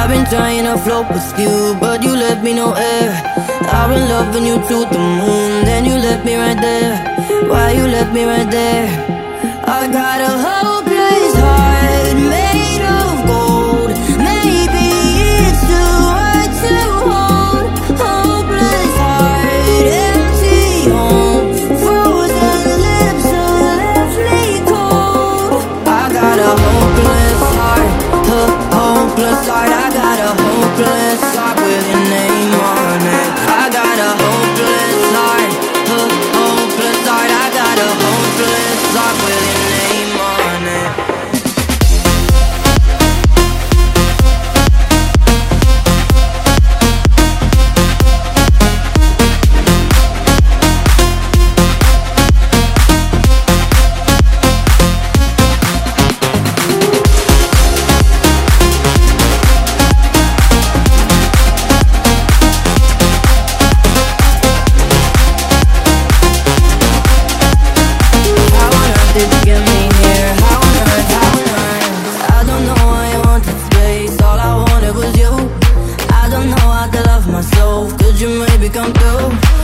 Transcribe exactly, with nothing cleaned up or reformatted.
I've been trying to float with you, but you left me no air. I've been loving you to the moon, then you left me right there. Why you left me right there? I got a hopeless heart made of gold. Maybe it's too hard to hold. Hopeless heart, empty home, frozen lips that left me cold. I got a hopeless heart, a hopeless heart. I got a hopeless heart with your name on it. I got a hopeless heart, a hopeless heart. I got a hopeless heart with your name on it. Did you get me here? How on earth, how on earth? I don't know why you wanted space. All I wanted was you. I don't know how to love myself. Could you maybe come through?